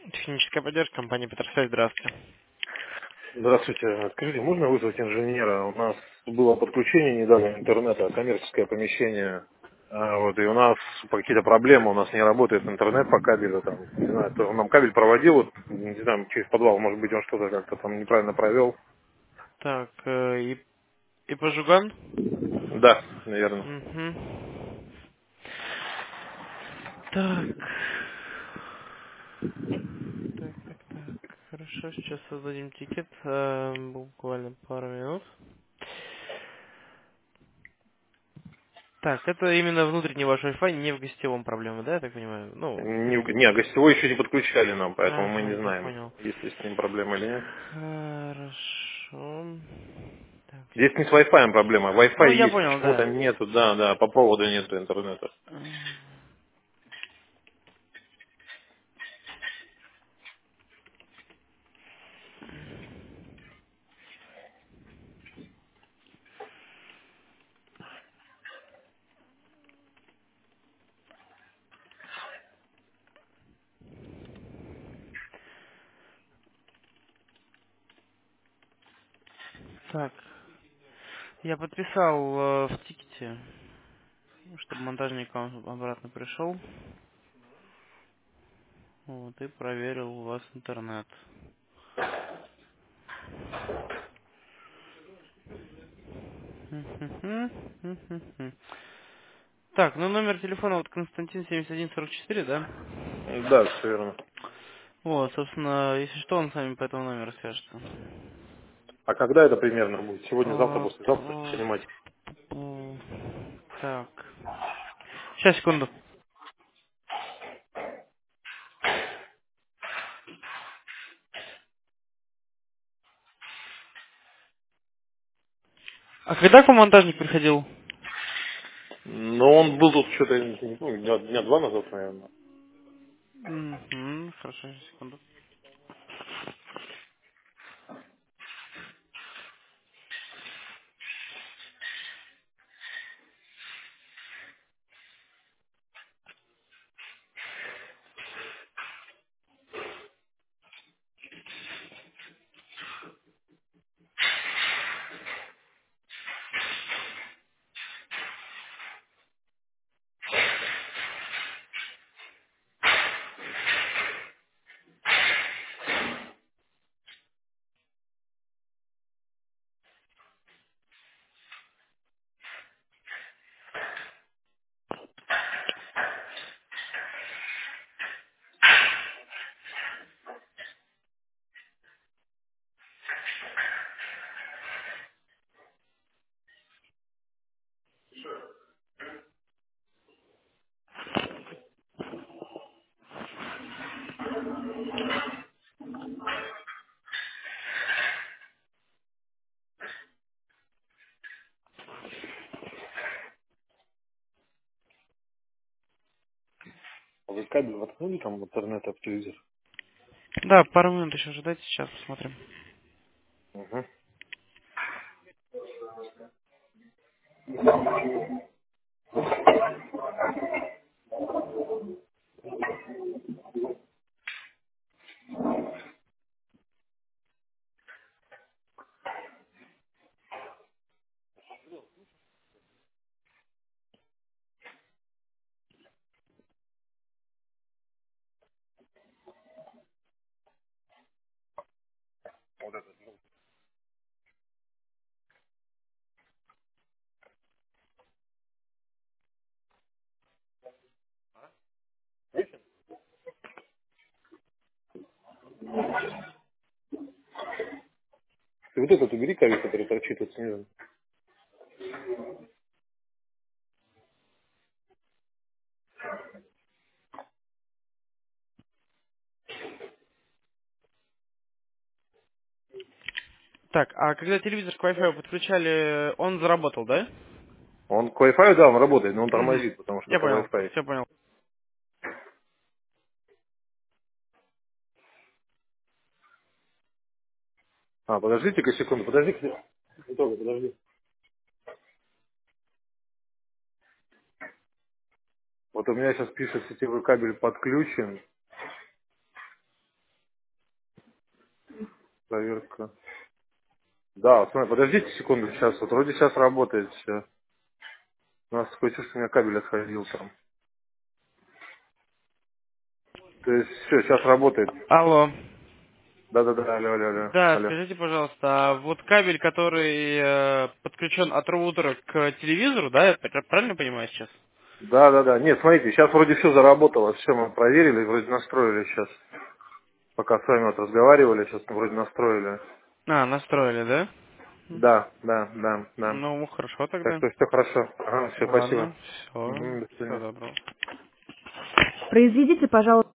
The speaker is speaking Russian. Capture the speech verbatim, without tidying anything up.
Техническая поддержка, компания Петросвязь, здравствуйте. Здравствуйте. Скажите, можно вызвать инженера? У нас было подключение недавно интернета, коммерческое помещение. А, Вот, и у нас какие-то проблемы, у нас не работает интернет по кабелю, там, не знаю, то он нам кабель проводил, вот, не знаю, через подвал, может быть, он что-то как-то там неправильно провел. Так, э, и, и Пожуган? Да, наверное. Угу. Так. Так, так, так. Хорошо, сейчас создадим тикет. э, буквально пару минут. Так, это именно внутренний ваш Wi-Fi, не в гостевом проблема, да, я так понимаю? Ну, Не, не, гостевой еще не подключали нам, поэтому мы ага, не я знаем, понял. есть ли с ним проблема или нет. Хорошо. Так, Здесь не с секунду. Wi-Fi проблема, Wi-Fi Ну, я есть, понял, почему-то да. нету, да, да, по проводу нету интернета. Так, я подписал э, в тикете, чтобы монтажник вам обратно пришел. Вот, и проверил у вас интернет. Мгм, мгм. Так, ну номер телефона вот Константин семьдесят один сорок четыре, да? Да, все верно. Вот, собственно, если что, он с вами по этому номеру свяжется. А когда это примерно будет? Сегодня, завтра, А, послезавтра? п- Cinematic. п- Так, сейчас, секунду. А когда к вам монтажник приходил? Но он был тут что-то, не помню, дня, дня два назад, наверное. Угу, хорошо, сейчас, секунду. А вы кабель воткнули там в интернет, в телевизор? Да, пару минут еще ждать, сейчас посмотрим. Угу. И вот этот убери кабель, который торчит вот снизу. Так, а когда телевизор к Wi-Fi подключали, он заработал, да? Он к Wi-Fi, да, он работает, но он Угу. тормозит, потому что Я это понял, Wi-Fi. все понял. А, подождите-ка секунду, подожди-ка. Не трогай, подожди. Вот у меня сейчас пишет, сетевой кабель подключен. проверка. Да, смотри, подождите секунду, сейчас, вот вроде сейчас работает все. У нас такое чувство, что у меня кабель отходил там. То есть все, сейчас работает. Алло. Да-да-да, алло, алло, алло, Да, алло. скажите, пожалуйста, а вот кабель, который э, подключен от роутера к телевизору, да, я пр- правильно понимаю сейчас? Да-да-да, нет, смотрите, сейчас вроде все заработало, все мы проверили, вроде настроили сейчас. Пока с вами вот разговаривали, сейчас вроде настроили. А, настроили, да? Да, да, да, да. Ну, хорошо Так тогда. что все хорошо. Ага, все, спасибо. Ладно, все, Мгм, до всего свидания. доброго. Произведите, пожалуйста.